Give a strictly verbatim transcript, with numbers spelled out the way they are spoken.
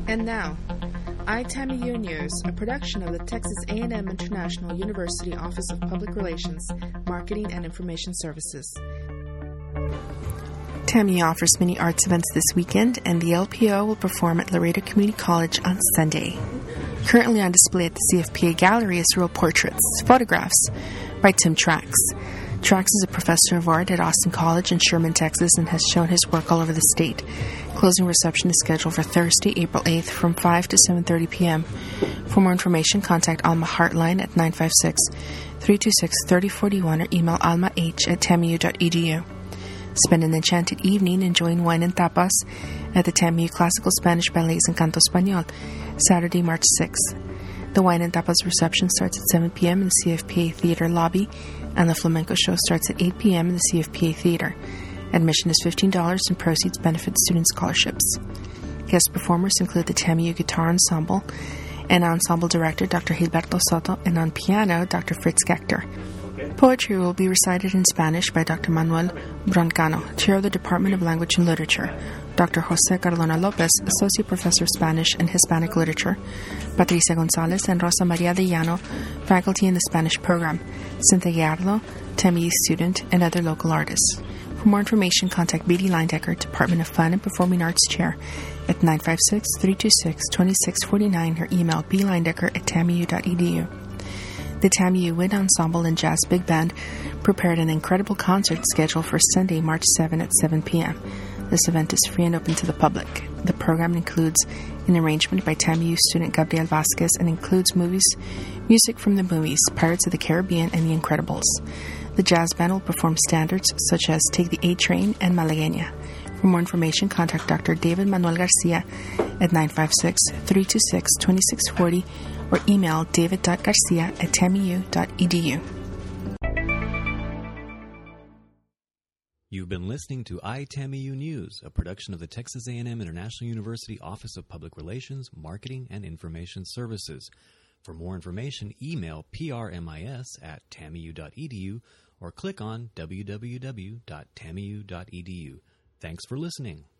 And now, iTAMIU News, a production of the Texas A and M International University Office of Public Relations, Marketing and Information Services. TAMIU offers many arts events this weekend, and the L P O will perform at Laredo Community College on Sunday. Currently on display at the C F P A Gallery is Real Portraits, Photographs, by Tim Trax. Trax is a professor of art at Austin College in Sherman, Texas, and has shown his work all over the state. Closing reception is scheduled for Thursday, April eighth from five to seven thirty p.m. For more information, contact Alma Heartline at nine five six, three two six, three zero four one or email almah at tamiu dot e d u. Spend an enchanted evening enjoying wine and tapas at the TAMIU Classical Spanish Ballets and Canto Español, Saturday, March sixth. The wine and tapas reception starts at seven p.m. in the C F P A Theater lobby, and the flamenco show starts at eight p.m. in the C F P A Theater. Admission is fifteen dollars and proceeds benefit student scholarships. Guest performers include the TAMIU Guitar Ensemble and Ensemble Director Doctor Gilberto Soto, and on piano, Doctor Fritz Gechter. Poetry will be recited in Spanish by Doctor Manuel Broncano, Chair of the Department of Language and Literature, Doctor Jose Cardona Lopez, Associate Professor of Spanish and Hispanic Literature, Patricia Gonzalez and Rosa Maria de Llano, Faculty in the Spanish Program, Cynthia Gallardo, TAMIU student, and other local artists. For more information, contact Beatty Leindecker, Department of Fun and Performing Arts Chair, at nine five six, three two six, two six four nine or email b leindecker at tamiu dot e d u. The TAMIU Wind Ensemble and Jazz Big Band prepared an incredible concert scheduled for Sunday, March seventh at seven p.m. This event is free and open to the public. The program includes an arrangement by TAMIU student Gabriel Vasquez and includes movies, music from the movies Pirates of the Caribbean and The Incredibles. The jazz band will perform standards such as Take the A Train and Malagueña. For more information, contact Doctor David Manuel Garcia at nine five six, three two six, two six four zero or email david dot garcia at tamiu dot e d u. You've been listening to iTAMIU News, a production of the Texas A and M International University Office of Public Relations, Marketing and Information Services. For more information, email prmis at tamiu dot e d u or click on w w w dot tamiu dot e d u. Thanks for listening.